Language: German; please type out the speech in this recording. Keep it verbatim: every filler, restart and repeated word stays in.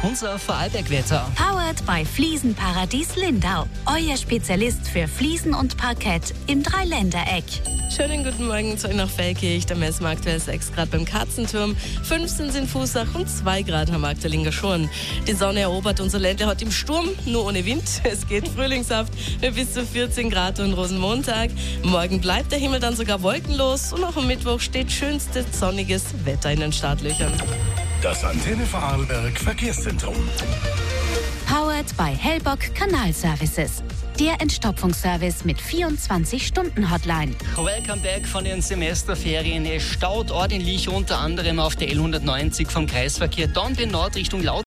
unser Vorarlberg-Wetter. Powered by Fliesenparadies Lindau. Euer Spezialist für Fliesen und Parkett im Dreiländereck. Schönen guten Morgen zu euch nach Feldkirch. Da messen wir aktuell sechs Grad beim Katzenturm, fünfzehn sind Fußach und zwei Grad haben wir aktuell in Gaschurn. Die Sonne erobert unser Ländle heute im Sturm, nur ohne Wind. Es geht frühlingshaft mit bis zu vierzehn Grad und Rosenmontag. Morgen bleibt der Himmel dann sogar wolkenlos und auch am Mittwoch steht schönstes sonniges Wetter in den Startlöchern. Das Antenne Vorarlberg Verkehrszentrum. Powered by Hellbock Kanalservices. Der Entstopfungsservice mit vierundzwanzig-Stunden-Hotline. Welcome back von den Semesterferien. Es staut ordentlich, unter anderem auf der L hundertneunzig vom Kreisverkehr Dornbirn Nord Richtung Lautern.